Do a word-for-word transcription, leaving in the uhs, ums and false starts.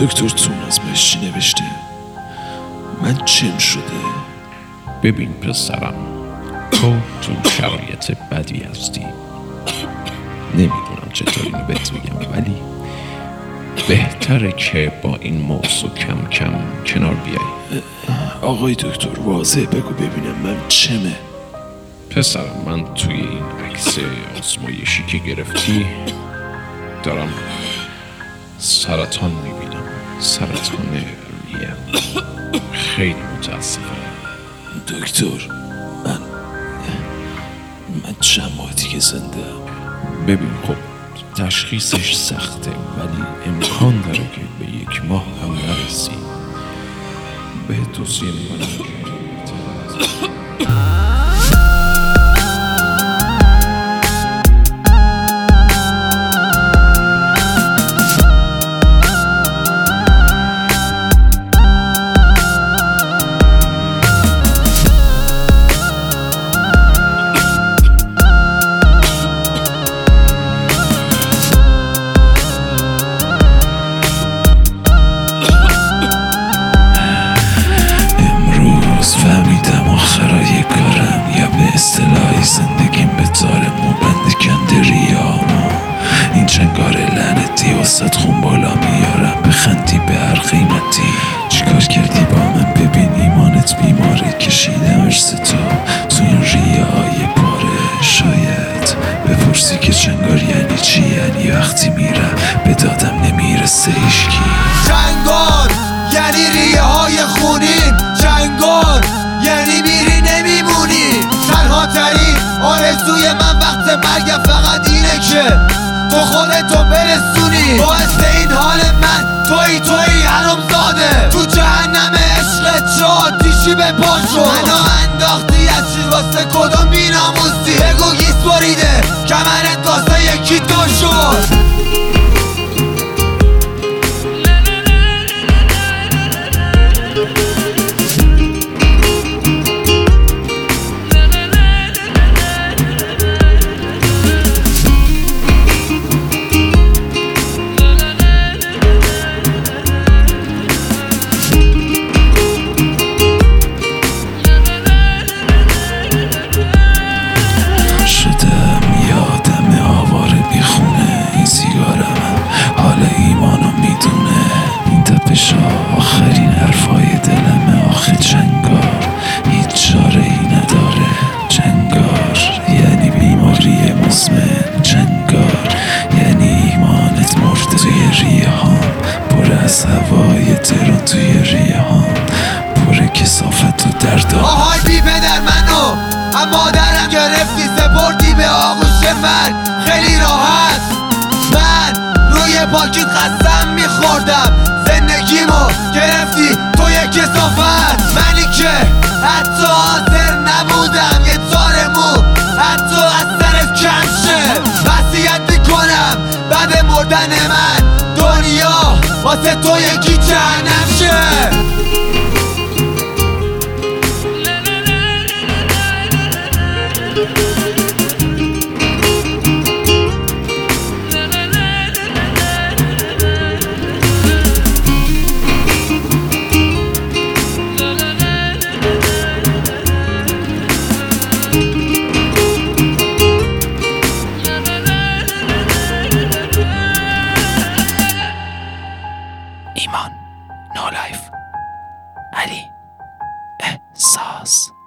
دکتر توماس چی نوشته؟ من چم شده؟ ببین پسرم، تو تو شرایط بدی هستی. نمیدونم چطور اینو بهت بگم، ولی بهتره که با این موضوع کم کم کنار بیای. آقای دکتر واضح بگو ببینم من چمه؟ پسرم، من توی این عکس آزمایشی که گرفتی دارم سرطان میبینم. سرطان ریه. خیلی متاسفم دکتر. من من چند ماه دیگه زنده ام. ببین خب تشخیصش سخته، ولی امکان داره که به یک ماه هم نرسی. به توصیه میکنم که اصطلاحی زندگیم به تار موبند کنده ریامو. این چنگار لعنتی وسط خون بالا میارم، بخندی به هر قیمتی. چیکار کردی با من؟ ببین ایمانت بیماره، کشیده عرص تو تو این ریه های پاره. شاید بپرسی که چنگار یعنی چی؟ یعنی وقتی میرم به دادم نمیرسه هیچکی. چنگار یعنی ریه های خونین، چنگار یعنی میری نمیمونی. تنها ترین آرزوی من وقت مرگم فقط اینه که تو خودتو برسونی. باعث این حال من توی توی حرام زاده، تو جهنم عشقت چه آتیشی به پا شد. منو انداختی از چی واسه کدوم بیناموسی؟ بگو گیس بریده کمرت واسه یکی تو شد. آخرین حرفای دلم آخه چنگار هیچ چاره ای نداره. چنگار یعنی بیماری مزمن، چنگار یعنی ایمانت مرده. توی ریه هام پر از هوای ترون، توی ریه هام پر کسافت و درد. آهای بی پدر منو اما مادرم گرفتی سپردی به آغوش من. خیلی راحت من روی پاکیت قسم میخوردم، زندگیمو گرفتی تو یک کثافت. منی که حتی حاضر نبودم یه تار مو حتی از سرت کم شه. وصیت میکنم بعد مردن من دنیا واسه تو یکی جهنم شه. ایمان نو لایف علی احساس.